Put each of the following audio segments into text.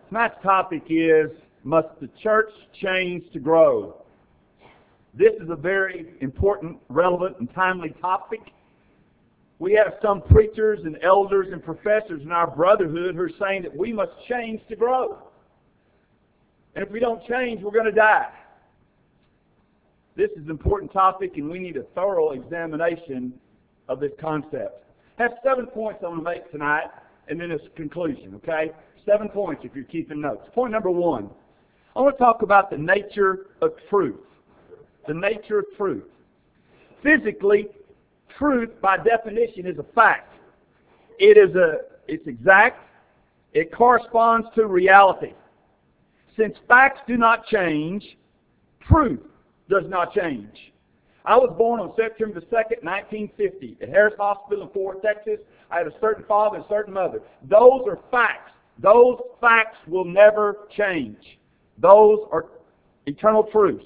Tonight's topic is, must the church change to grow? This is a very important, relevant, and timely topic. We have some preachers and elders and professors in our brotherhood who are saying that we must change to grow. And if we don't change, we're going to die. This is an important topic, and we need a thorough examination of this concept. I have 7 points I'm going to make tonight, and then it's a conclusion, okay? 7 points if you're keeping notes. Point number 1. I want to talk about the nature of truth. The nature of truth. Physically, truth, by definition, is a fact. It's exact. It corresponds to reality. Since facts do not change, truth does not change. I was born on September 2nd, 1950, at Harris Hospital in Fort Worth, Texas. I had a certain father and a certain mother. Those are facts. Those facts will never change. Those are eternal truths.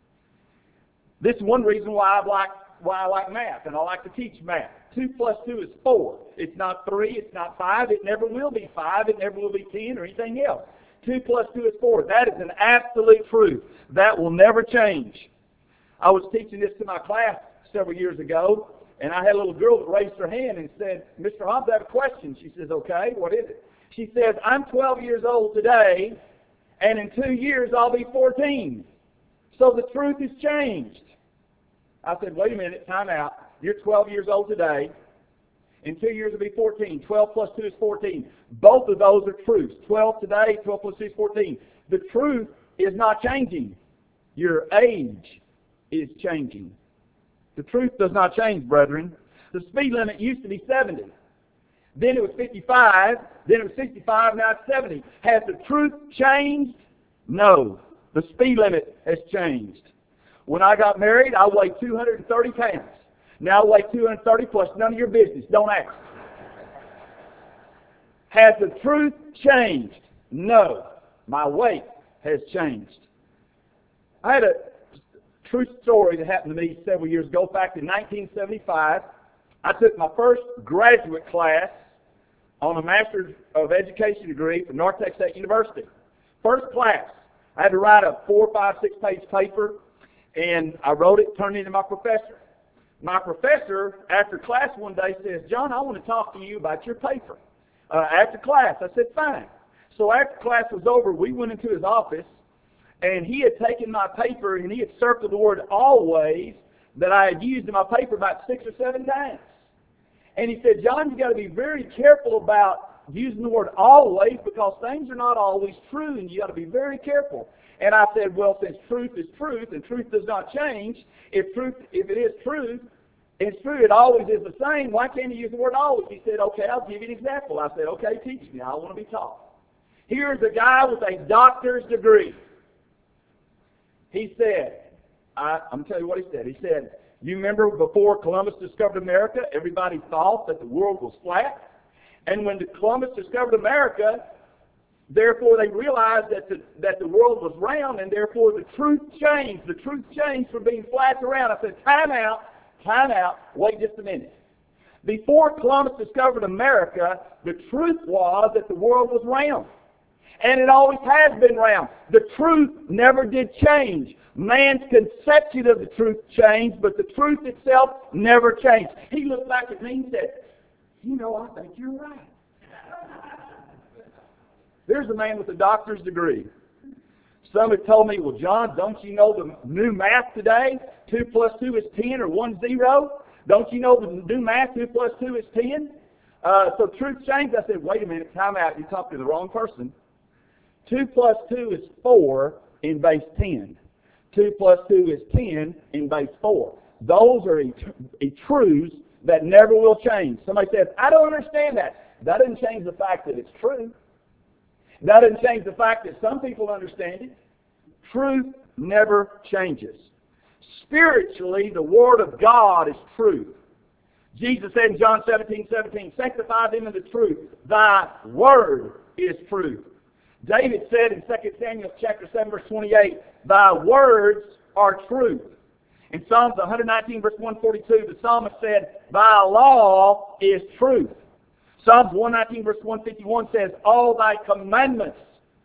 This is one reason why I like math, and I like to teach math. 2 plus 2 is 4. It's not 3, it's not 5, it never will be 5, it never will be 10 or anything else. 2 plus 2 is 4. That is an absolute truth. That will never change. I was teaching this to my class several years ago, and I had a little girl that raised her hand and said, "Mr. Hobbs, I have a question." She says, "Okay, what is it?" She says, "I'm 12 years old today, and in 2 years I'll be 14. So the truth has changed." I said, "Wait a minute, time out. You're 12 years old today. In 2 years it'll be 14. 12 plus 2 is 14. Both of those are truths. 12 today, 12 plus 2 is 14. The truth is not changing. Your age is changing. The truth does not change, brethren. The speed limit used to be 70. Then it was 55. Then it was 65. Now it's 70. Has the truth changed? No. The speed limit has changed. When I got married, I weighed 230 pounds. Now I weigh 230 plus. None of your business. Don't ask. Has the truth changed? No. My weight has changed. I had a true story that happened to me several years ago. Back in 1975, I took my first graduate class on a Master's of Education degree from North Texas State University. First class. I had to write a 4, 5, 6 page paper, and I wrote it, turned it to my professor. My professor, after class one day, says, "John, I want to talk to you about your paper." After class, I said, "Fine." So after class was over, we went into his office, and he had taken my paper and he had circled the word "always" that I had used in my paper about 6 or 7 times. And he said, "John, you've got to be very careful about using the word always, because things are not always true, and you got to be very careful." And I said, "Well, since truth is truth and truth does not change, if it is truth, it's true, it always is the same, why can't you use the word always?" He said, "Okay, I'll give you an example." I said, "Okay, teach me. I want to be taught." Here's a guy with a doctor's degree. He said, I'm going to tell you what he said. He said, "You remember before Columbus discovered America, everybody thought that the world was flat. And when Columbus discovered America, therefore they realized that the world was round, and therefore the truth changed. The truth changed from being flat to round." I said, time out, wait just a minute. Before Columbus discovered America, the truth was that the world was round. And it always has been round. The truth never did change. Man's conception of the truth changed, but the truth itself never changed. He looked back at me and said, "You know, I think you're right." There's a man with a doctor's degree. Some have told me, "Well, John, don't you know the new math today? 2 plus 2 is 10, or 1 0. Don't you know the new math, 2 plus 2 is 10? So truth changed." I said, "Wait a minute, time out. You're talking to the wrong person. 2 plus 2 is 4 in base 10. 2 plus 2 is 10 in base 4. Those are truths that never will change." Somebody says, "I don't understand that." That doesn't change the fact that it's true. That doesn't change the fact that some people understand it. Truth never changes. Spiritually, the Word of God is truth. Jesus said in John 17:17, "Sanctify them in the truth. Thy Word is truth." David said in 2 Samuel chapter 7, verse 28, "Thy words are truth." In Psalms 119, verse 142, the psalmist said, "Thy law is truth." Psalms 119, verse 151 says, "All thy commandments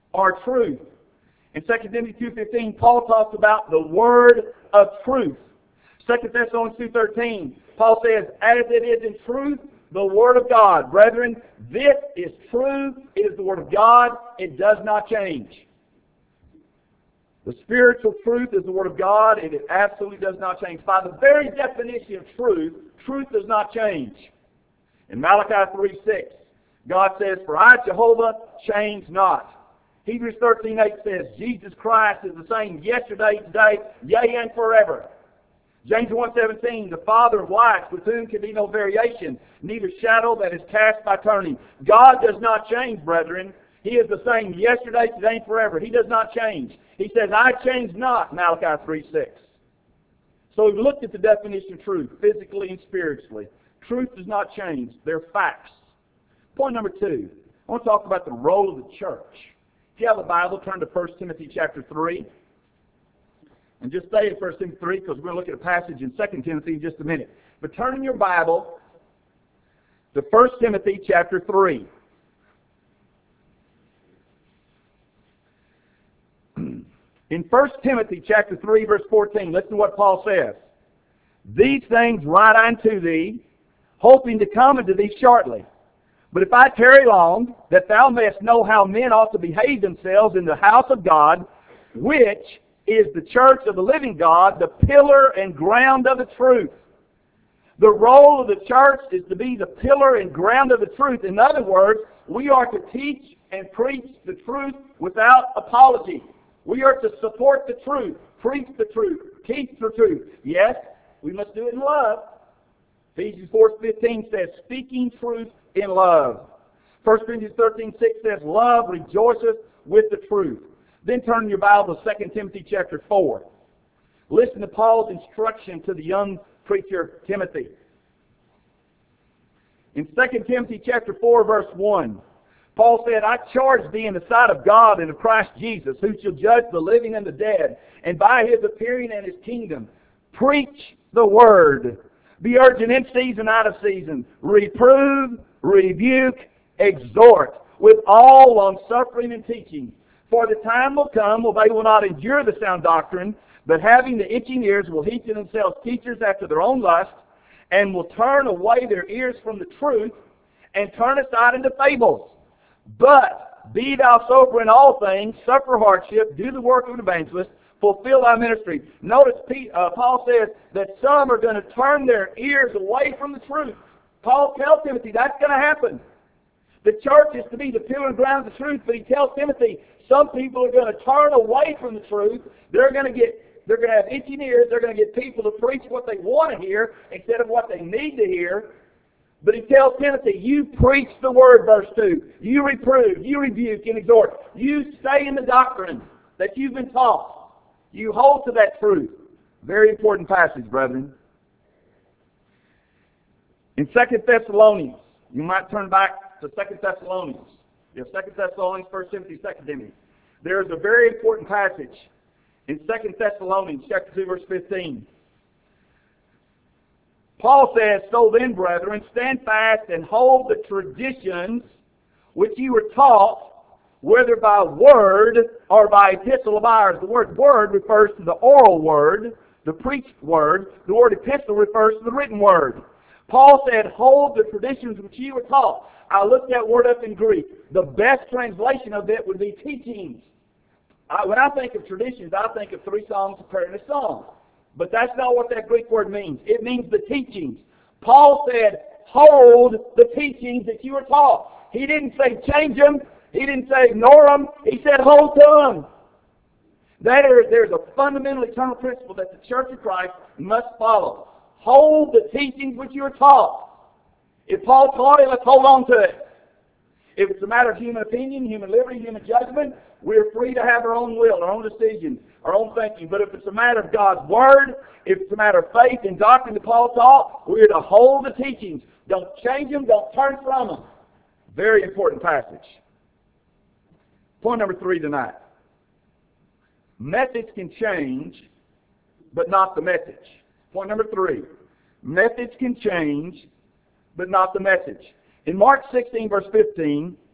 or truth. In 2 Timothy 2:15, Paul talks about the word of truth. 2 Thessalonians 2:13, Paul says, as it is in truth, the word of God. Brethren, this is true. It is the word of God. It does not change. The spiritual truth is the word of God, and it absolutely does not change. By the very definition of truth, truth does not change. In Malachi 3:6, God says, for I, Jehovah, change not. Hebrews 13:8 says, Jesus Christ is the same yesterday, today, yea, and forever. James 1:17, the Father of lights, with whom can be no variation, neither shadow that is cast by turning. God does not change, brethren. He is the same yesterday, today, and forever. He does not change. He says, I change not, Malachi 3:6. So we've looked at the definition of truth, physically and spiritually. Truth does not change. They're facts. Point number 2, I want to talk about the role of the church. If you have a Bible, turn to 1 Timothy chapter 3. And just stay in 1 Timothy 3 because we're going to look at a passage in 2 Timothy in just a minute. But turn in your Bible to 1 Timothy chapter 3. In 1 Timothy chapter 3, verse 14, listen to what Paul says. These things write unto thee, hoping to come unto thee shortly. But if I tarry long, that thou mayest know how men ought to behave themselves in the house of God, which is the church of the living God, the pillar and ground of the truth. The role of the church is to be the pillar and ground of the truth. In other words, we are to teach and preach the truth without apology. We are to support the truth, preach the truth, teach the truth. Yes, we must do it in love. Ephesians 4:15 says, speaking truth in love. 1 Corinthians 13:6 says, love rejoiceth with the truth. Then turn in your Bible to 2 Timothy chapter 4. Listen to Paul's instruction to the young preacher Timothy. In 2 Timothy chapter 4, verse 1, Paul said, I charge thee in the sight of God and of Christ Jesus, who shall judge the living and the dead, and by his appearing and his kingdom, preach the word. Be urgent in season, out of season. Reprove, rebuke, exhort, with all longsuffering and teaching. For the time will come when they will not endure the sound doctrine, but having the itching ears will heap to themselves teachers after their own lust, and will turn away their ears from the truth, and turn aside into fables. But be thou sober in all things, suffer hardship, do the work of an evangelist, fulfill thy ministry. Notice Paul says that some are going to turn their ears away from the truth. Paul tells Timothy that's going to happen. The church is to be the pillar and ground of the truth, but he tells Timothy some people are going to turn away from the truth. They're going to have itching ears. They're going to get people to preach what they want to hear instead of what they need to hear. But he tells Timothy, you preach the word, verse 2. You reprove, you rebuke, and exhort. You stay in the doctrine that you've been taught. You hold to that truth. Very important passage, brethren. In 2 Thessalonians, you might turn back to 2 Thessalonians. You have 2 Thessalonians, 1 Timothy, 2 Timothy. There is a very important passage in 2 Thessalonians chapter 2, verse 15. Paul says, so then, brethren, stand fast and hold the traditions which you were taught, whether by word or by epistle of ours. The word word refers to the oral word, the preached word. The word epistle refers to the written word. Paul said, hold the traditions which you were taught. I looked that word up in Greek. The best translation of it would be teachings. When I think of traditions, I think of 3 songs prepared in a song. But that's not what that Greek word means. It means the teachings. Paul said, hold the teachings that you were taught. He didn't say change them. He didn't say ignore them. He said hold to them. There's a fundamental eternal principle that the Church of Christ must follow. Hold the teachings which you were taught. If Paul taught it, let's hold on to it. If it's a matter of human opinion, human liberty, human judgment, we're free to have our own will, our own decision, our own thinking. But if it's a matter of God's Word, if it's a matter of faith and doctrine that Paul taught, we're to hold the teachings. Don't change them. Don't turn from them. Very important passage. Point number 3 tonight. Methods can change, but not the message. Point number 3. Methods can change, but not the message. In Mark 16, verse 15,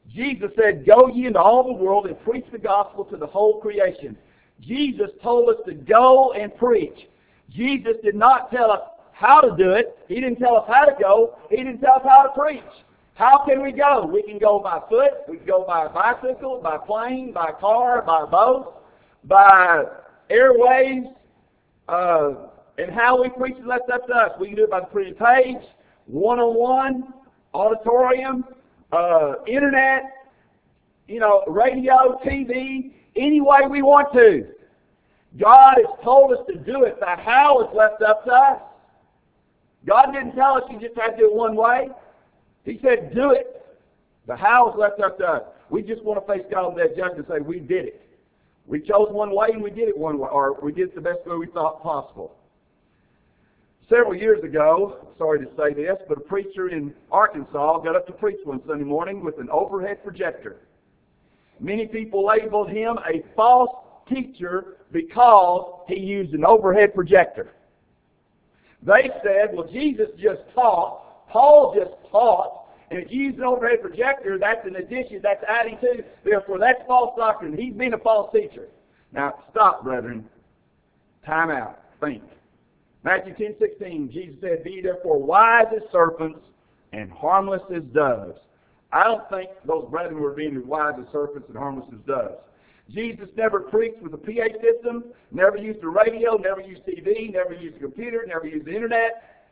Jesus said, "Go ye into all the world and preach the gospel to the whole creation." Jesus told us to go and preach. Jesus did not tell us how to do it. He didn't tell us how to go. He didn't tell us how to preach. How can we go? We can go by foot. We can go by bicycle, by plane, by car, by boat, by airways. And how we preach is left up to us. We can do it by the printed page, one-on-one, auditorium, internet, radio, TV, any way we want to. God has told us to do it. The how is left up to us. God didn't tell us you just had to do it one way. He said, do it. The how is left up to us. We just want to face God on that judgment and say, we did it. We chose one way and we did it one way, or we did it the best way we thought possible. Several years ago, sorry to say this, but a preacher in Arkansas got up to preach one Sunday morning with an overhead projector. Many people labeled him a false teacher because he used an overhead projector. They said, well, Jesus just taught, Paul just taught, and if you use an overhead projector, that's an addition, that's adding to, therefore that's false doctrine. He's been a false teacher. Now, stop, brethren. Time out. Think. Matthew 10:16, Jesus said, "Be therefore wise as serpents and harmless as doves." I don't think those brethren were being as wise as serpents and harmless as doves. Jesus never preached with a PA system, never used a radio, never used TV, never used a computer, never used the internet.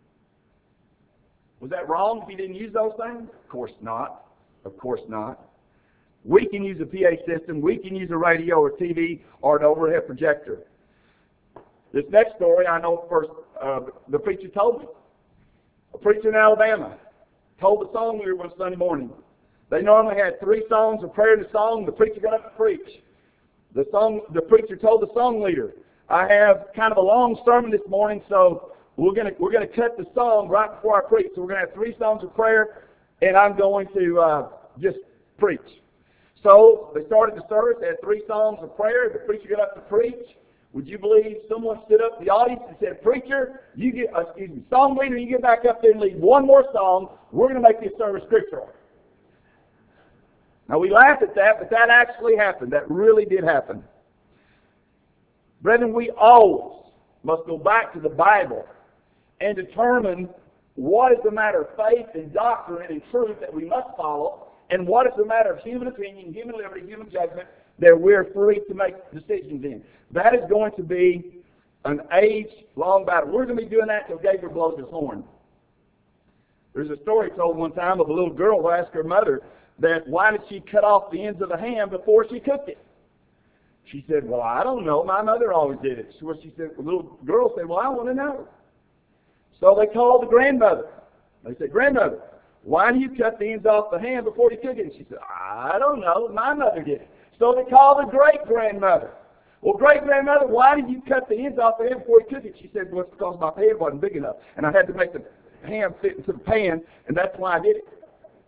Was that wrong if he didn't use those things? Of course not. Of course not. We can use a PA system, we can use a radio or TV or an overhead projector. This next story I know first, the preacher told me. A preacher in Alabama told the song leader one Sunday morning. They normally had 3 songs, a prayer and a song. The preacher got up to preach. The preacher told the song leader, "I have kind of a long sermon this morning, so we're gonna cut the song right before I preach. So we're gonna have 3 songs of prayer, and I'm going to just preach." So they started the service. They had 3 songs of prayer. The preacher got up to preach. Would you believe someone stood up in the audience and said, "Preacher, song leader, you get back up there and lead one more song. We're going to make this service scriptural." Now we laugh at that, but that actually happened. That really did happen. Brethren, we always must go back to the Bible and determine what is the matter of faith and doctrine and truth that we must follow, and what is the matter of human opinion, human liberty, human judgment that we're free to make decisions in. That is going to be an age-long battle. We're going to be doing that until Gabriel blows his horn. There's a story told one time of a little girl who asked her mother that why did she cut off the ends of the ham before she cooked it? She said, "Well, I don't know. My mother always did it." So she said, the little girl said, "Well, I want to know." So they called the grandmother. They said, "Grandmother, why do you cut the ends off the ham before you cook it?" And she said, "I don't know. My mother did it." So they called the great-grandmother. "Well, great-grandmother, why did you cut the ends off the ham before you cooked it?" She said, "Well, it's because my pan wasn't big enough, and I had to make the ham fit into the pan, and that's why I did it."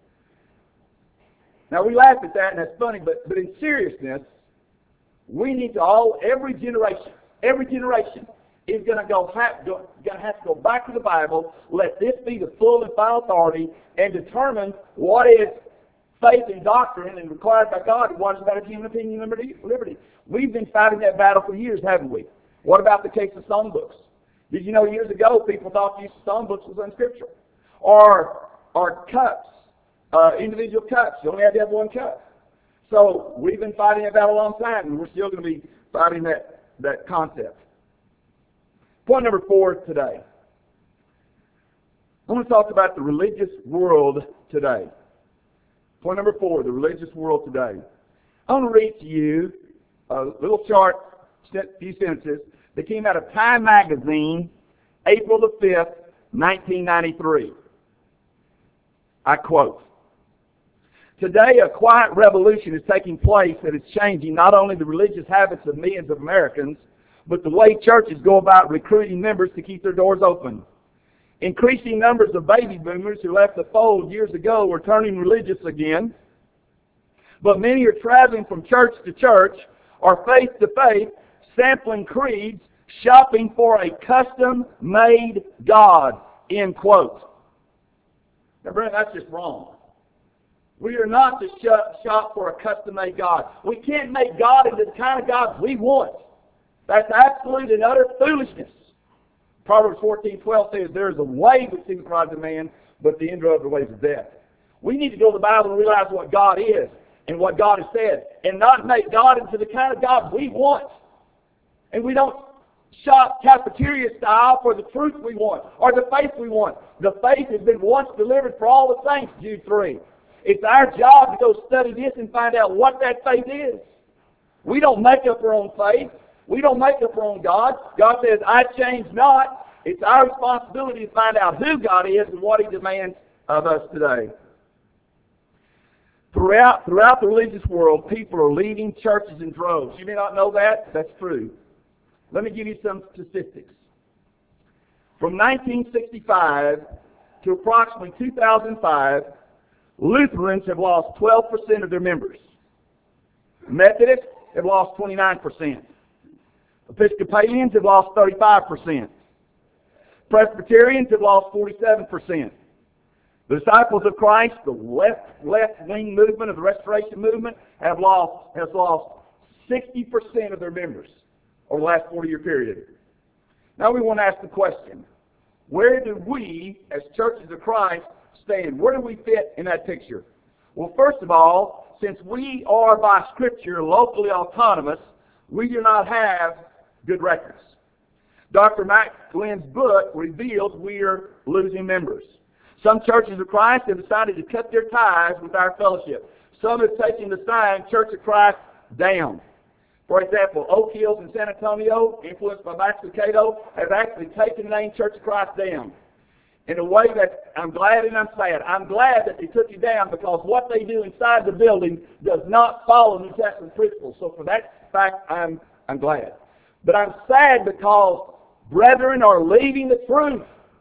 Now, we laugh at that, and that's funny, but in seriousness, we need to every generation is going to have to go back to the Bible, let this be the full and final authority, and determine what is faith and doctrine and required by God, and what is about human opinion and liberty. We've been fighting that battle for years, haven't we? What about the case of songbooks? Did you know years ago people thought the use of songbooks was unscriptural? Or cups, individual cups. You only had to have one cup. So we've been fighting that battle a long time, and we're still going to be fighting that concept. Point number 4 today. I want to talk about the religious world today. Point number 4, the religious world today. I want to read to you a little short few sentences that came out of Time magazine, April the 5th, 1993. I quote, "Today a quiet revolution is taking place that is changing not only the religious habits of millions of Americans, but the way churches go about recruiting members to keep their doors open. Increasing numbers of baby boomers who left the fold years ago are turning religious again. But many are traveling from church to church or faith to faith, sampling creeds, shopping for a custom-made God." End quote. Now, Brent, that's just wrong. We are not to shop for a custom-made God. We can't make God into the kind of God we want. That's absolute and utter foolishness. Proverbs 14:12 says, there is a way which seems right to man, but the end of the way is death. We need to go to the Bible and realize what God is and what God has said, and not make God into the kind of God we want. And we don't shop cafeteria style for the truth we want or the faith we want. The faith has been once delivered for all the saints, Jude 3. It's our job to go study this and find out what that faith is. We don't make up our own faith. We don't make up our own God. God says, I change not. It's our responsibility to find out who God is and what He demands of us today. Throughout the religious world, people are leaving churches in droves. You may not know that. That's true. Let me give you some statistics. From 1965 to approximately 2005, Lutherans have lost 12% of their members. Methodists have lost 29%. Episcopalians have lost 35%. Presbyterians have lost 47%. The Disciples of Christ, the left-wing movement of the Restoration movement, has lost 60% of their members over the last 40-year period. Now we want to ask the question, where do we, as churches of Christ, stand? Where do we fit in that picture? Well, first of all, since we are by Scripture locally autonomous, we do not have good records. Dr. Matt Glynn's book reveals we are losing members. Some churches of Christ have decided to cut their ties with our fellowship. Some have taken the sign Church of Christ down. For example, Oak Hills in San Antonio, influenced by Max Lucado, has actually taken the name Church of Christ down. In a way that I'm glad and I'm sad. I'm glad that they took it down because what they do inside the building does not follow New Testament principles. So for that fact, I'm glad. But I'm sad because brethren are leaving the truth.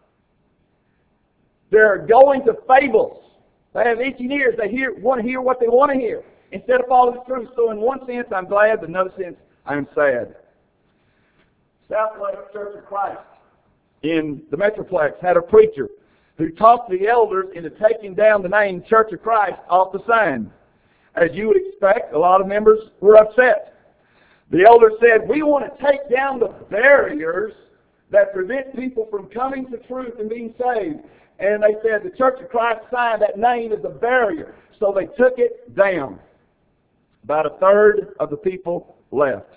They're going to fables. They have itching ears. They want to hear what they want to hear instead of following the truth. So in one sense, I'm glad, but in another sense, I'm sad. Southwest Church of Christ in the Metroplex had a preacher who talked the elders into taking down the name Church of Christ off the sign. As you would expect, a lot of members were upset. The elders said, we want to take down the barriers that prevent people from coming to truth and being saved. And they said the Church of Christ sign, that name is a barrier. So they took it down. About a third of the people left.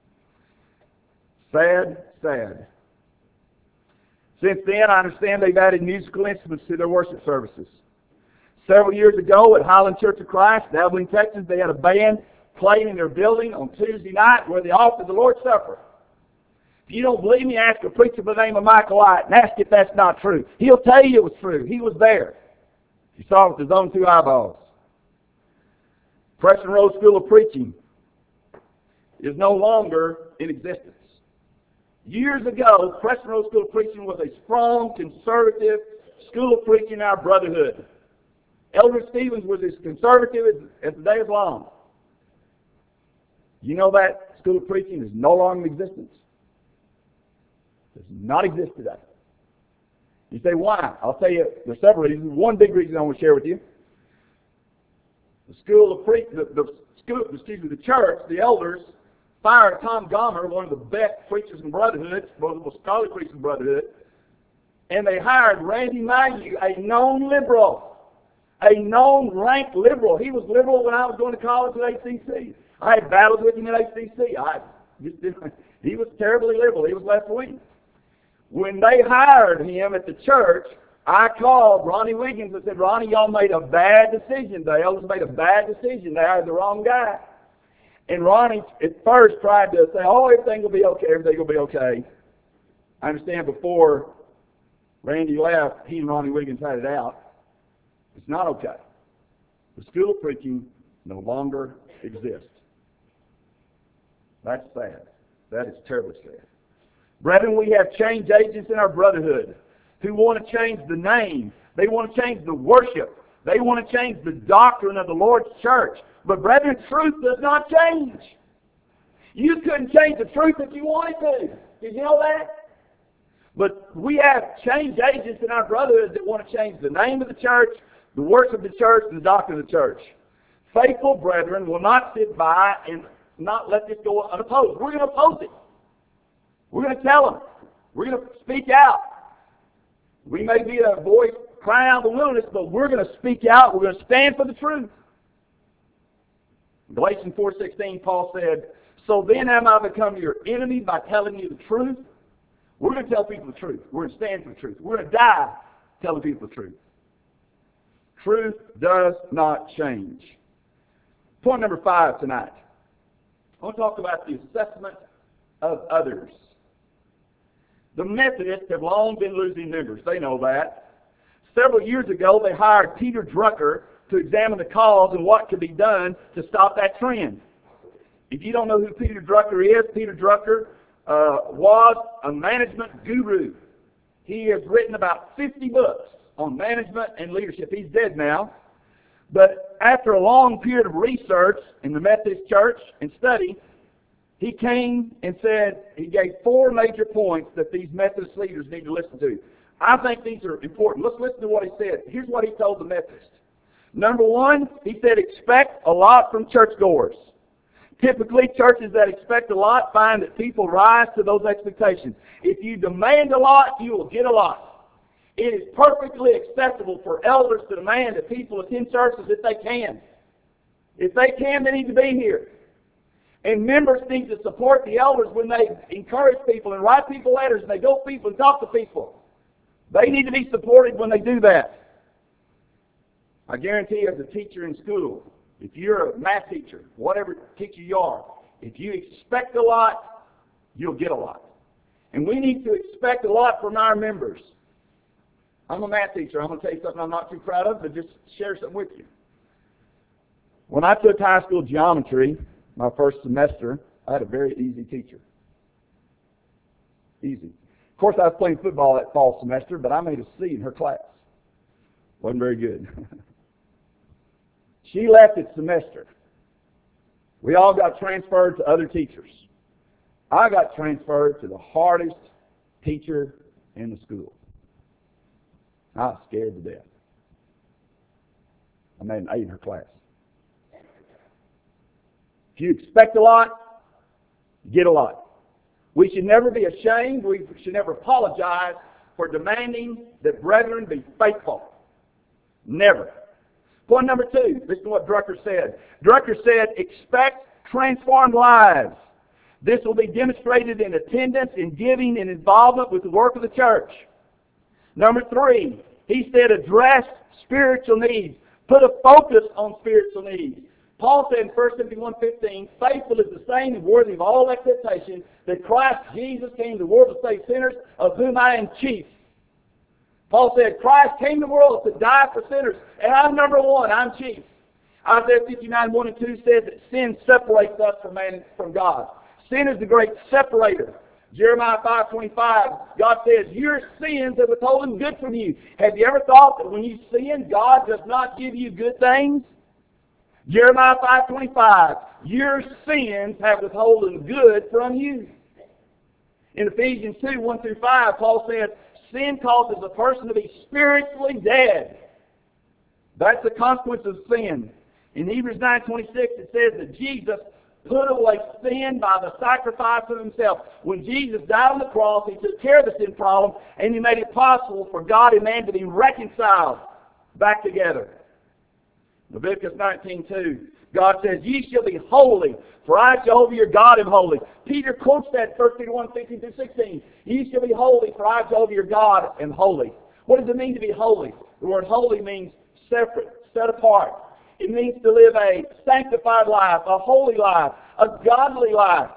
Sad, sad. Since then, I understand they've added musical instruments to their worship services. Several years ago at Highland Church of Christ in Abilene, Texas, they had a band playing in their building on Tuesday night where they offered the Lord's Supper. If you don't believe me, ask a preacher by the name of Michael White and ask if that's not true. He'll tell you it was true. He was there. He saw it with his own two eyeballs. Preston Road School of Preaching is no longer in existence. Years ago, Preston Road School of Preaching was a strong, conservative school of preaching in our brotherhood. Elder Stevens was as conservative as the day is long. You know that school of preaching is no longer in existence. It does not exist today. You say, why? I'll tell you, there's several reasons. One big reason I want to share with you. The church, the elders, fired Tom Gomer, one of the best preachers in Brotherhood, one of the most scholarly preachers in Brotherhood, and they hired Randy Mayhew, a known liberal, a known rank liberal. He was liberal when I was going to college at ACC. I had battles with him at ACC. He was terribly liberal. He was left-wing. When they hired him at the church, I called Ronnie Wiggins and said, Ronnie, y'all made a bad decision. The elders made a bad decision. They hired the wrong guy. And Ronnie at first tried to say, oh, everything will be okay, everything will be okay. I understand before Randy left, he and Ronnie Wiggins had it out. It's not okay. The school of preaching no longer exists. That's sad. That is terribly sad. Brethren, we have change agents in our brotherhood who want to change the name. They want to change the worship. They want to change the doctrine of the Lord's church. But brethren, truth does not change. You couldn't change the truth if you wanted to. Did you know that? But we have change agents in our brotherhood that want to change the name of the church. the works of the church and the doctrine of the church. Faithful brethren will not sit by and not let this go unopposed. We're going to oppose it. We're going to tell them. We're going to speak out. We may be a voice crying out in the wilderness, but we're going to speak out. We're going to stand for the truth. In Galatians 4:16, Paul said, "So then am I become your enemy by telling you the truth?" We're going to tell people the truth. We're going to stand for the truth. We're going to die telling people the truth. Truth does not change. Point number 5 tonight. I want to talk about the assessment of others. The Methodists have long been losing members. They know that. Several years ago, they hired Peter Drucker to examine the cause and what could be done to stop that trend. If you don't know who Peter Drucker is, Peter Drucker was a management guru. He has written about 50 books on management and leadership. He's dead now. But after a long period of research in the Methodist Church and study, he came and said, he gave 4 major points that these Methodist leaders need to listen to. I think these are important. Let's listen to what he said. Here's what he told the Methodists. Number 1, he said, expect a lot from churchgoers. Typically, churches that expect a lot find that people rise to those expectations. If you demand a lot, you will get a lot. It is perfectly acceptable for elders to demand that people attend churches if they can. If they can, they need to be here. And members need to support the elders when they encourage people and write people letters and they go to people and talk to people. They need to be supported when they do that. I guarantee as a teacher in school, if you're a math teacher, whatever teacher you are, if you expect a lot, you'll get a lot. And we need to expect a lot from our members. I'm a math teacher. I'm going to tell you something I'm not too proud of, but just share something with you. When I took high school geometry, my first semester, I had a very easy teacher. Easy. Of course, I was playing football that fall semester, but I made a C in her class. Wasn't very good. She left it semester. We all got transferred to other teachers. I got transferred to the hardest teacher in the school. I was scared to death. I made an A in her class. If you expect a lot, you get a lot. We should never be ashamed. We should never apologize for demanding that brethren be faithful. Never. Point number 2, listen to what Drucker said. Drucker said, expect transformed lives. This will be demonstrated in attendance, in giving, and involvement with the work of the church. Number 3, he said, address spiritual needs. Put a focus on spiritual needs. Paul said in 1 Timothy 1:15, faithful is the same and worthy of all acceptation that Christ Jesus came to the world to save sinners, of whom I am chief. Paul said, Christ came to the world to die for sinners, and I'm number 1, I'm chief. Isaiah 59:1 and 2 says that sin separates us from God. Sin is the great separator. Jeremiah 5:25, God says, your sins have withholden good from you. Have you ever thought that when you sin, God does not give you good things? Jeremiah 5:25, your sins have withholden good from you. In Ephesians 2:1 through 5, Paul said, sin causes a person to be spiritually dead. That's the consequence of sin. In Hebrews 9:26, it says that Jesus put away sin by the sacrifice of himself. When Jesus died on the cross, he took care of the sin problem, and he made it possible for God and man to be reconciled back together. Leviticus 19:2, God says, ye shall be holy, for I, Jehovah your God, am holy. Peter quotes that 1 Peter 1:15 through 16. Ye shall be holy, for I, Jehovah your God, am holy. What does it mean to be holy? The word holy means separate, set apart. It means to live a sanctified life, a holy life, a godly life.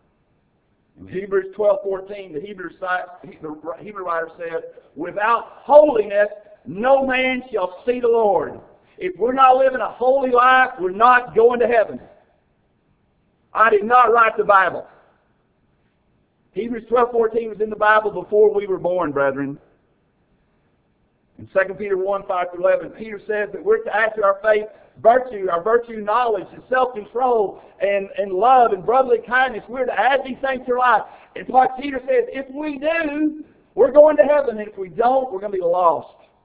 In Hebrews 12:14, the Hebrew writer said, without holiness, no man shall see the Lord. If we're not living a holy life, we're not going to heaven. I did not write the Bible. Hebrews 12:14 was in the Bible before we were born, brethren. In 2 Peter 1:5-11, Peter says that we're to add to our faith virtue, knowledge, and self-control, and love, and brotherly kindness. We're to add these things to our life. And what Peter says, if we do, we're going to heaven. And if we don't, we're going to be lost.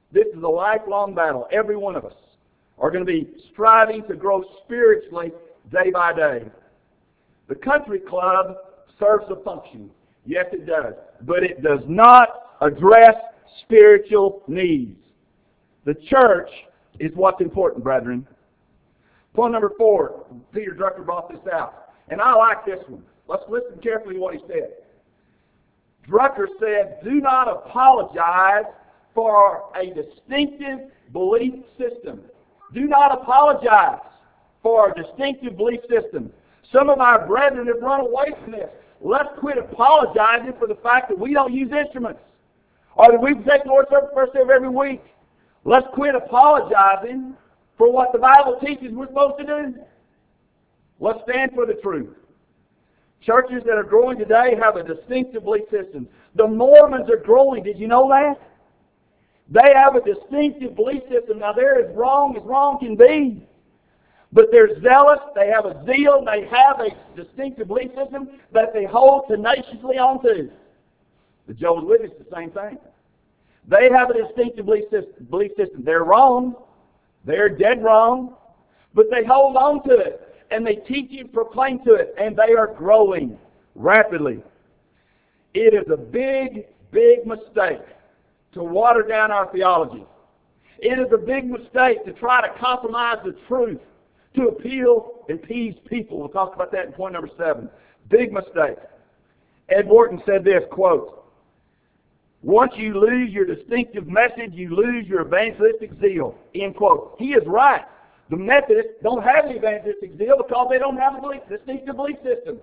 This is a lifelong battle. Every one of us are going to be striving to grow spiritually day by day. The country club serves a function. Yes, it does. But it does not address spiritual needs. The church is what's important, brethren. Point number 4, Peter Drucker brought this out. And I like this one. Let's listen carefully to what he said. Drucker said, do not apologize for a distinctive belief system. Do not apologize for a distinctive belief system. Some of our brethren have run away from this. Let's quit apologizing for the fact that we don't use instruments, or that we take the Lord's Supper first of every week. Let's quit apologizing for what the Bible teaches we're supposed to do. Let's stand for the truth. Churches that are growing today have a distinctive belief system. The Mormons are growing. Did you know that? They have a distinctive belief system. Now, they're as wrong can be. But they're zealous, they have a zeal, they have a distinctive belief system that they hold tenaciously onto. The Jehovah's Witnesses, the same thing. They have a distinctive belief system. They're wrong. They're dead wrong. But they hold on to it. And they teach and proclaim to it. And they are growing rapidly. It is a big, big mistake to water down our theology. It is a big mistake to try to compromise the truth to appeal and appease people. We'll talk about that in point number 7. Big mistake. Ed Wharton said this, quote, once you lose your distinctive message, you lose your evangelistic zeal, end quote. He is right. The Methodists don't have an evangelistic zeal because they don't have a distinctive belief system.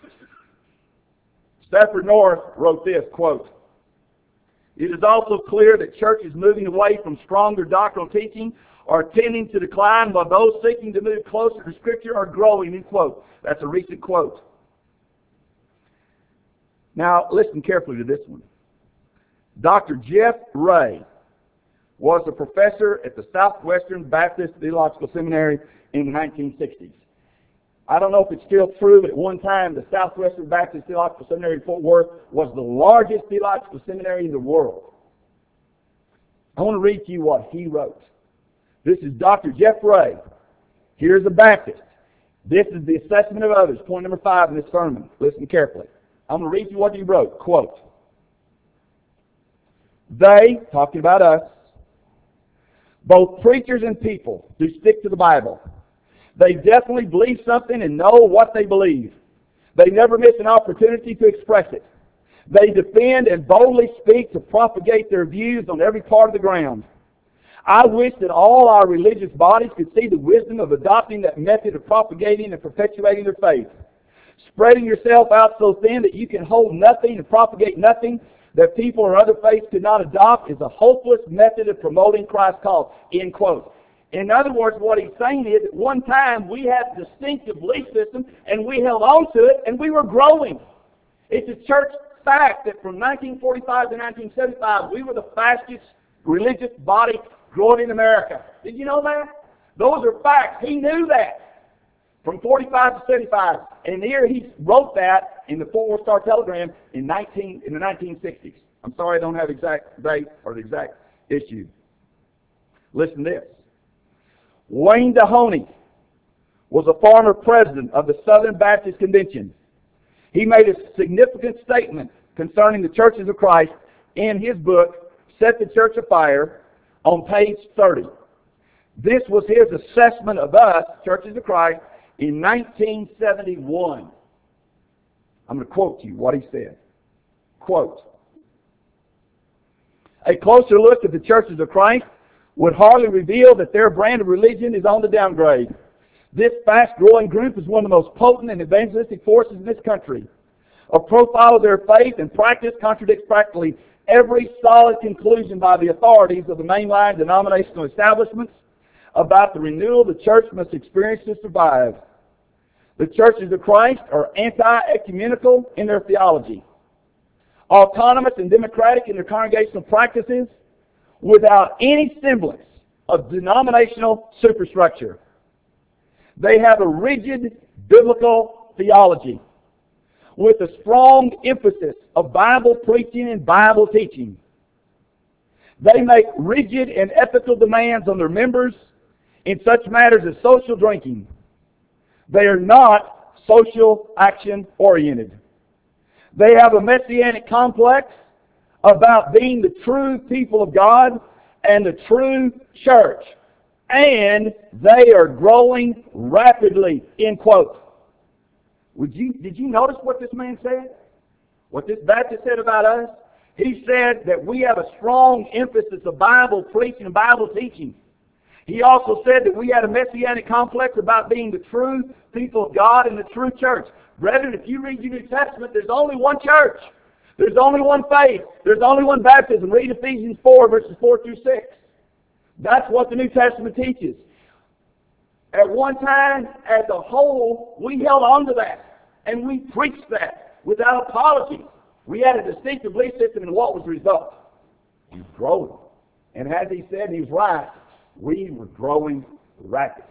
Stafford North wrote this, quote, it is also clear that churches moving away from stronger doctrinal teaching are tending to decline, while those seeking to move closer to Scripture are growing, end quote. That's a recent quote. Now, listen carefully to this one. Dr. Jeff Ray was a professor at the Southwestern Baptist Theological Seminary in the 1960s. I don't know if it's still true, but at one time the Southwestern Baptist Theological Seminary in Fort Worth was the largest theological seminary in the world. I want to read to you what he wrote. This is Dr. Jeff Ray. Here's a Baptist. This is the assessment of others. Point number 5 in this sermon. Listen carefully. I'm going to read you what he wrote. Quote, they, talking about us, both preachers and people, do stick to the Bible. They definitely believe something and know what they believe. They never miss an opportunity to express it. They defend and boldly speak to propagate their views on every part of the ground. I wish that all our religious bodies could see the wisdom of adopting that method of propagating and perpetuating their faith. Spreading yourself out so thin that you can hold nothing and propagate nothing that people or other faiths could not adopt is a hopeless method of promoting Christ's cause. End quote. In other words, what he's saying is, at one time we had a distinctive belief system and we held on to it and we were growing. It's a church fact that from 1945 to 1975 we were the fastest religious body growing in America. Did you know that? Those are facts. He knew that. From 45 to 75. And here he wrote that in the Fort Worth Star-Telegram in the 1960s. I'm sorry I don't have exact date or the exact issue. Listen to this. Wayne Dehoney was a former president of the Southern Baptist Convention. He made a significant statement concerning the churches of Christ in his book, Set the Church Afire, on page 30. This was his assessment of us, churches of Christ, in 1971. I'm going to quote you what he said. Quote, a closer look at the churches of Christ would hardly reveal that their brand of religion is on the downgrade. This fast-growing group is one of the most potent and evangelistic forces in this country. A profile of their faith and practice contradicts practically every solid conclusion by the authorities of the mainline denominational establishments about the renewal the church must experience to survive. The churches of Christ are anti-ecumenical in their theology, autonomous and democratic in their congregational practices, without any semblance of denominational superstructure. They have a rigid biblical theology with a strong emphasis of Bible preaching and Bible teaching. They make rigid and ethical demands on their members in such matters as social drinking. They are not social action oriented. They have a messianic complex about being the true people of God and the true church. And they are growing rapidly, end quote. Did you notice what this man said? What this Baptist said about us? He said that we have a strong emphasis of Bible preaching and Bible teaching. He also said that we had a messianic complex about being the true people of God and the true church. Brethren, if you read your New Testament, there's only one church. There's only one faith. There's only one baptism. Read Ephesians 4, verses 4 through 6. That's what the New Testament teaches. At one time, as a whole, we held on to that. And we preached that without apology. We had a distinctive belief system, and what was the result? We were growing. And as he said, he was right, we were growing rapidly.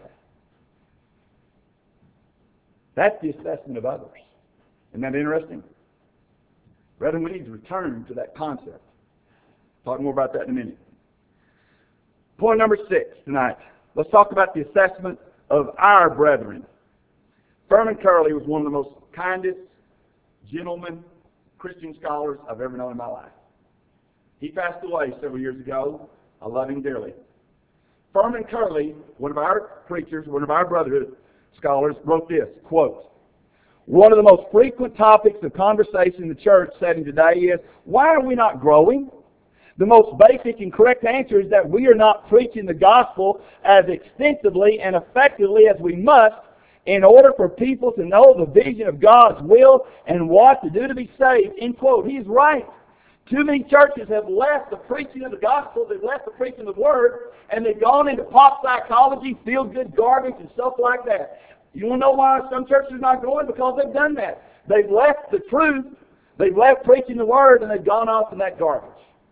That's the assessment of others. Isn't that interesting? Brethren, we need to return to that concept. Talk more about that in a minute. Point number 6 tonight. Let's talk about the assessment of our brethren. Furman Curley was one of the most kindest, gentlemen, Christian scholars I've ever known in my life. He passed away several years ago. I love him dearly. Furman Curley, one of our preachers, one of our brotherhood scholars, wrote this, quote, "One of the most frequent topics of conversation in the church setting today is, why are we not growing? The most basic and correct answer is that we are not preaching the gospel as extensively and effectively as we must in order for people to know the vision of God's will and what to do to be saved." End quote. He's right. Too many churches have left the preaching of the gospel, they've left the preaching of the word, and they've gone into pop psychology, feel-good garbage, and stuff like that. You want to know why some churches are not growing? Because they've done that. They've left the truth, they've left preaching the word, and they've gone off in that garbage.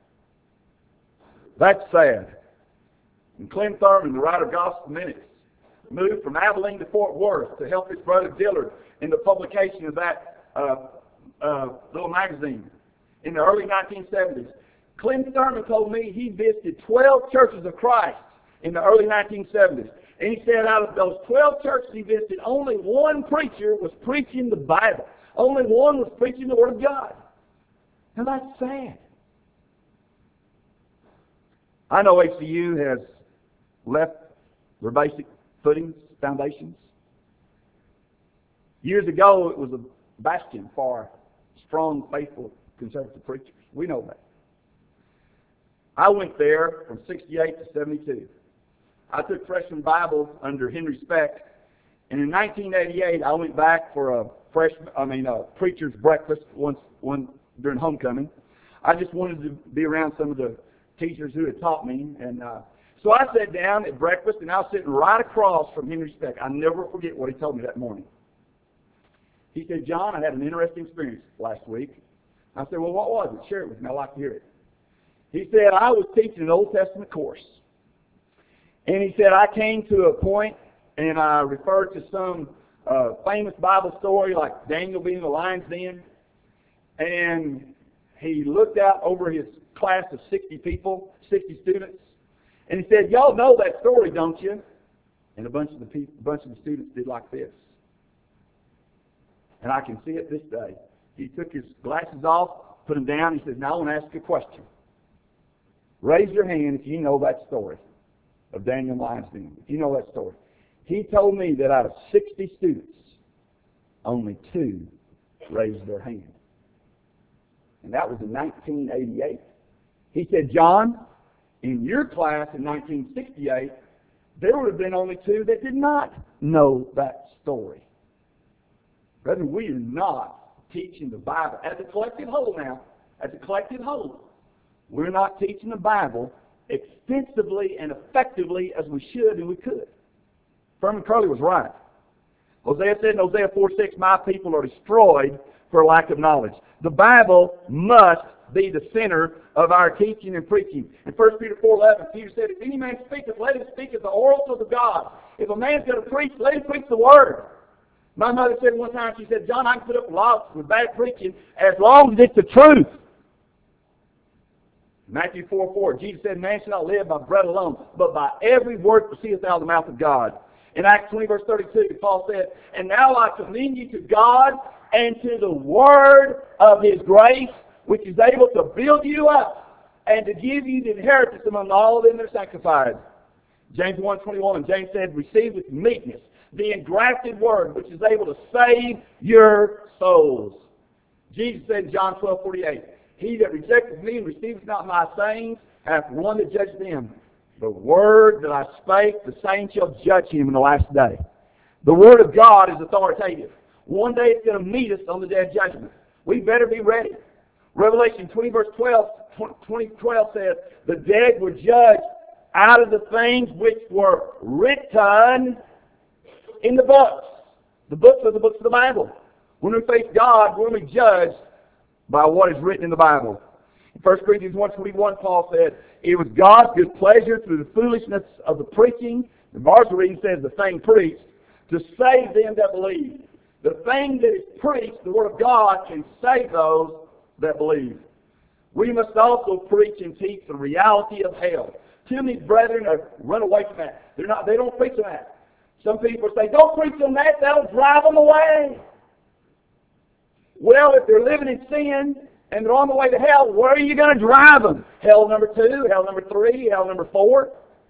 That's sad. And Clem Thurman, the writer of Gospel Minutes, moved from Abilene to Fort Worth to help his brother Dillard in the publication of that little magazine in the early 1970s. Clem Thurman told me he visited 12 churches of Christ in the early 1970s. And he said out of those 12 churches he visited, only one preacher was preaching the Bible. Only one was preaching the Word of God. And that's sad. I know HCU has left their basic footings, foundations. Years ago, it was a bastion for strong, faithful, conservative preachers. We know that. I went there from 68 to 72. I took freshman Bible under Henry Speck, and in 1988, I went back for a preacher's breakfast one during homecoming. I just wanted to be around some of the teachers who had taught me, and so I sat down at breakfast, and I was sitting right across from Henry Speck. I'll never forget what he told me that morning. He said, "John, I had an interesting experience last week." I said, "Well, what was it? Share it with me. I'd like to hear it." He said, "I was teaching an Old Testament course. And he said, I came to a point, and I referred to some famous Bible story like Daniel being in the lion's den. And he looked out over his class of 60 people, 60 students, and he said, y'all know that story, don't you?" And a bunch of the students did like this. And I can see it this day. He took his glasses off, put them down, he said, "Now I want to ask you a question. Raise your hand if you know that story of Daniel and Lion's Den. If you know that story." He told me that out of 60 students, only 2 raised their hand. And that was in 1988. He said, "John, in your class in 1968, there would have been only 2 that did not know that story." Brethren, we are not teaching the Bible as a collective whole now. As a collective whole, we're not teaching the Bible extensively and effectively as we should and we could. Furman Curley was right. Hosea said in Hosea 4:6, "My people are destroyed for lack of knowledge." The Bible must be the center of our teaching and preaching. In 1 Peter 4:11, Peter said, "If any man speaketh, let him speak as the oracles of God." If a man's going to preach, let him preach the Word. My mother said one time, she said, "John, I can put up with lots with bad preaching as long as it's the truth." Matthew 4:4, Jesus said, man shall not live by bread alone, but by every word that proceedeth out of the mouth of God. In Acts 20, verse 32, Paul said, and now I commend you to God and to the word of His grace, which is able to build you up and to give you the inheritance among all of them that are sanctified. James 1:21, James said, receive with meekness the engrafted word, which is able to save your souls. Jesus said in John 12:48, he that rejecteth me and receiveth not my sayings hath one that judgeth them. The word that I spake, the same shall judge him in the last day. The word of God is authoritative. One day it's going to meet us on the day of judgment. We better be ready. Revelation 20 verse 12 says, the dead were judged out of the things which were written in the books. The books are the books of the Bible. When we face God, we're going to be judged by what is written in the Bible. In 1 Corinthians 1:21, Paul said, it was God's good pleasure through the foolishness of the preaching, the Marshall reading says the thing preached, to save them that believe. The thing that is preached, the Word of God, can save those that believe. We must also preach and teach the reality of hell. Too many brethren have run away from that. They don't preach on that. Some people say, don't preach on that, that'll drive them away. Well, if they're living in sin and they're on the way to hell, where are you going to drive them? Hell number 2, hell number 3, hell number 4?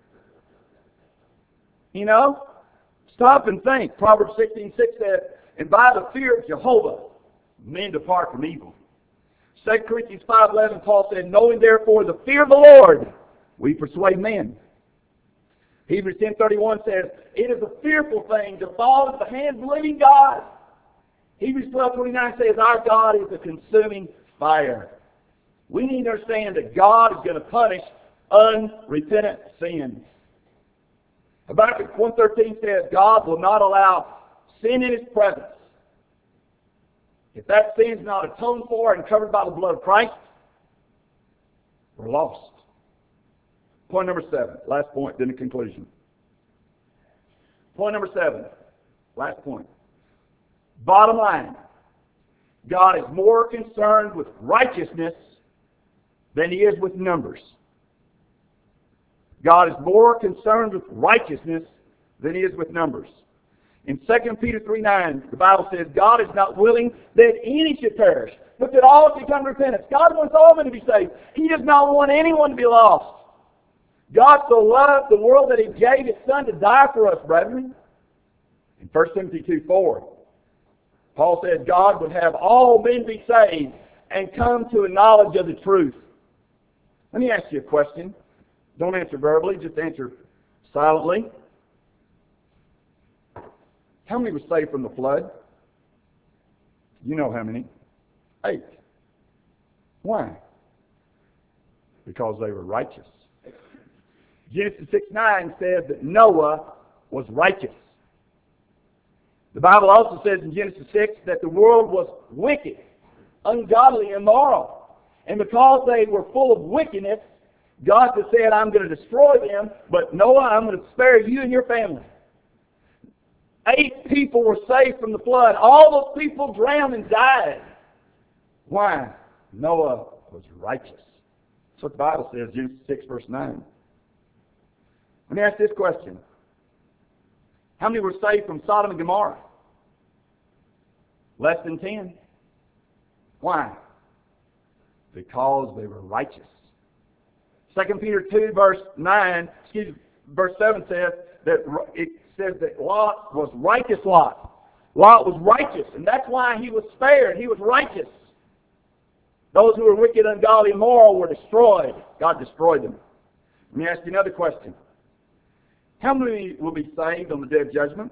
You know? Stop and think. Proverbs 16:6 says, and by the fear of Jehovah, men depart from evil. 2 Corinthians 5:11, Paul said, knowing therefore the fear of the Lord, we persuade men. Hebrews 10:31 says, it is a fearful thing to fall into the hands of the living God. Hebrews 12:29 says, our God is a consuming fire. We need to understand that God is going to punish unrepentant sins. Habakkuk 1:13 says, God will not allow sin in His presence. If that sin is not atoned for and covered by the blood of Christ, we're lost. Point number 7, last point, then the conclusion. Point number 7, last point. Bottom line, God is more concerned with righteousness than He is with numbers. God is more concerned with righteousness than He is with numbers. In 2 Peter 3:9, the Bible says, God is not willing that any should perish, but that all should come to repentance. God wants all men to be saved. He does not want anyone to be lost. God so loved the world that He gave His Son to die for us, brethren. In 1 Timothy 2:4, Paul said God would have all men be saved and come to a knowledge of the truth. Let me ask you a question. Don't answer verbally, just answer silently. How many were saved from the flood? You know how many. 8. Why? Because they were righteous. Genesis 6:9 says that Noah was righteous. The Bible also says in Genesis 6 that the world was wicked, ungodly, immoral. And because they were full of wickedness, God has said, I'm going to destroy them, but Noah, I'm going to spare you and your family. 8 people were saved from the flood. All those people drowned and died. Why? Noah was righteous. That's what the Bible says, Genesis 6, verse 9. Let me ask this question. How many were saved from Sodom and Gomorrah? Less than 10. Why? Because they were righteous. 2 Peter 2, verse 7 says that Lot was righteous Lot. Lot was righteous, and that's why he was spared. He was righteous. Those who were wicked, ungodly, immoral were destroyed. God destroyed them. Let me ask you another question. How many will be saved on the day of judgment?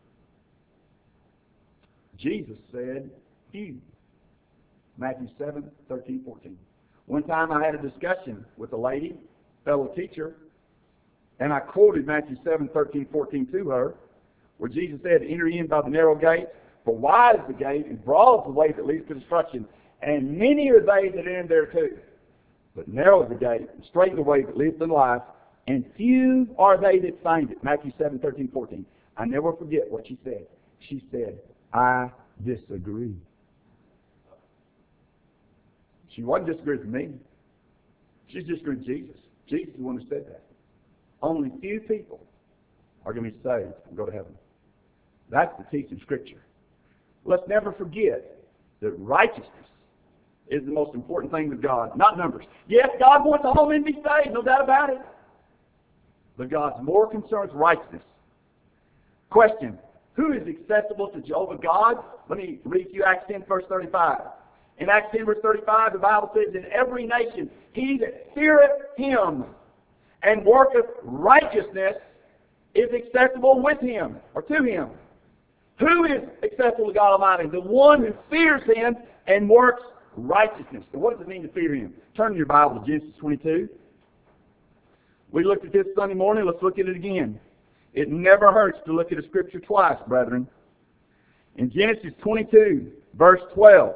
Jesus said, few. Matthew 7:13-14. One time I had a discussion with a lady, fellow teacher, and I quoted Matthew 7:13-14 to her, where Jesus said, enter in by the narrow gate, for wide is the gate, and broad is the way that leads to destruction, and many are they that enter thereto. But narrow is the gate, and straight is the way that leads to life, and few are they that find it. Matthew 7:13-14. I never forget what she said. She said, I disagree. She wasn't disagreeing with me. She's just going to Jesus. Jesus is the one who said that. Only few people are going to be saved and go to heaven. That's the teaching Scripture. Let's never forget that righteousness is the most important thing with God, not numbers. Yes, God wants all men to be saved, no doubt about it. But God's more concerned with righteousness. Question, who is acceptable to Jehovah God? Let me read to you Acts 10, verse 35. In Acts 10, verse 35, the Bible says, in every nation, he that feareth him and worketh righteousness is acceptable with him, or to him. Who is acceptable to God Almighty? The one who fears him and works righteousness. So what does it mean to fear him? Turn in your Bible to Genesis 22. We looked at this Sunday morning. Let's look at it again. It never hurts to look at a Scripture twice, brethren. In Genesis 22, verse 12.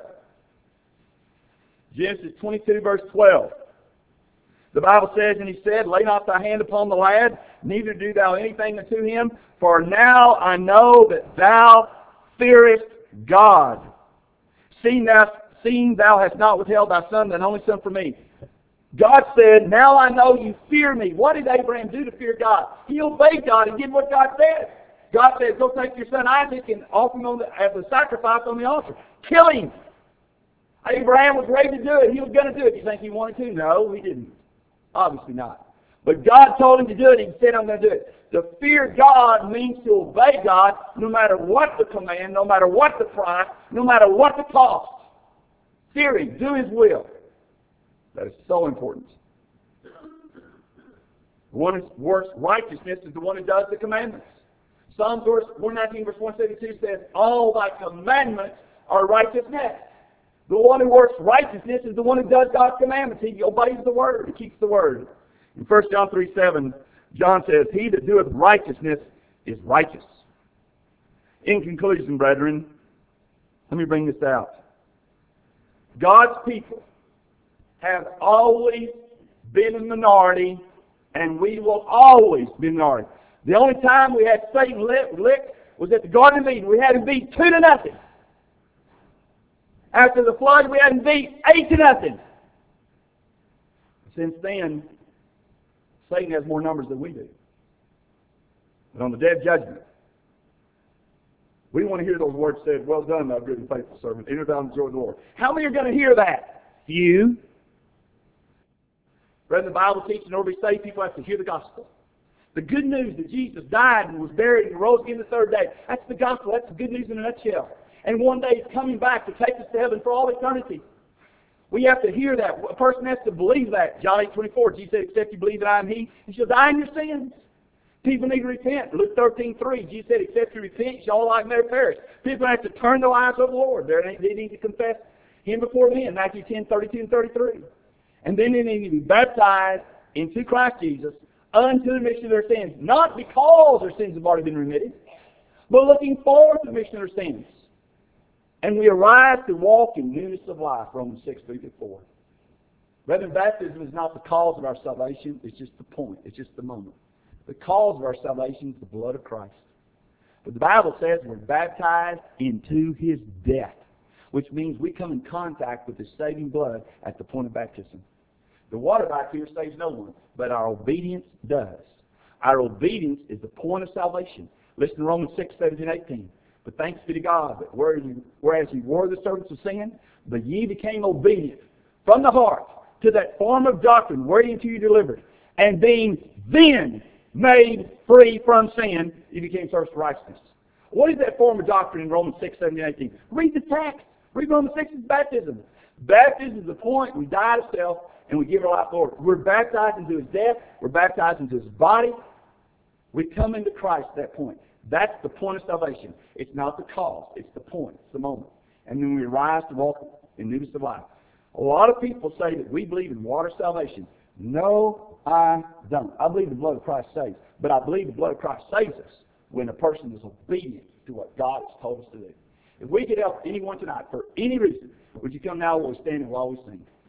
Genesis 22, verse 12. The Bible says, and he said, lay not thy hand upon the lad, neither do thou anything unto him, for now I know that thou fearest God. Seeing thou hast not withheld thy son, thine only son, from me. God said, now I know you fear me. What did Abraham do to fear God? He obeyed God and did what God said. God said, go take your son Isaac and offer him as a sacrifice on the altar. Kill him. Abraham was ready to do it. He was going to do it. Do you think he wanted to? No, he didn't. Obviously not. But God told him to do it. He said, I'm going to do it. To fear God means to obey God no matter what the command, no matter what the price, no matter what the cost. Fear him. Do his will. That is so important. The one who works righteousness is the one who does the commandments. Psalms 119, verse 172 says, all thy commandments are righteousness. The one who works righteousness is the one who does God's commandments. He obeys the Word. He keeps the Word. In 1 John 3:7, John says, he that doeth righteousness is righteous. In conclusion, brethren, let me bring this out. God's people have always been a minority, and we will always be a minority. The only time we had Satan licked was at the Garden of Eden. We had him beat 2-0. After the flood, we had him beat 8-0. Since then, Satan has more numbers than we do. But on the day of judgment, we want to hear those words said, well done, thou good and faithful servant. Enter thou into the joy of the Lord. How many are going to hear that? Few. Brethren, the Bible teaches in order to be saved, people have to hear the gospel. The good news that Jesus died and was buried and rose again the third day. That's the gospel. That's the good news in a nutshell. And one day He's coming back to take us to heaven for all eternity. We have to hear that. A person has to believe that. John 8:24, Jesus said, except you believe that I am He, you shall die in your sins. People need to repent. Luke 13:3, Jesus said, except you repent, you shall all like never perish. People have to turn their lives over to the Lord. They need to confess Him before men. Matthew 10:32 and 33. And then they need to be baptized into Christ Jesus unto the remission of their sins. Not because their sins have already been remitted, but looking forward to the remission of their sins. And we arise to walk in newness of life, Romans 6:3-4. Brethren, baptism is not the cause of our salvation, it's just the point, it's just the moment. The cause of our salvation is the blood of Christ. But the Bible says we're baptized into His death, which means we come in contact with His saving blood at the point of baptism. The water back here saves no one, but our obedience does. Our obedience is the point of salvation. Listen to Romans 6:17-18. But thanks be to God that whereas you were the servants of sin, but ye became obedient from the heart to that form of doctrine whereunto you delivered, and being then made free from sin, you became servants of righteousness. What is that form of doctrine in Romans 6:17-18? Read the text. Read Romans 6 is baptism. Baptism is the point we die to self and we give our life to the Lord. We're baptized into His death. We're baptized into His body. We come into Christ at that point. That's the point of salvation. It's not the cause. It's the point. It's the moment. And then we rise to walk in newness of life. A lot of people say that we believe in water salvation. No, I don't. I believe the blood of Christ saves. But I believe the blood of Christ saves us when a person is obedient to what God has told us to do. If we could help anyone tonight for any reason, would you come now while we stand and while we sing?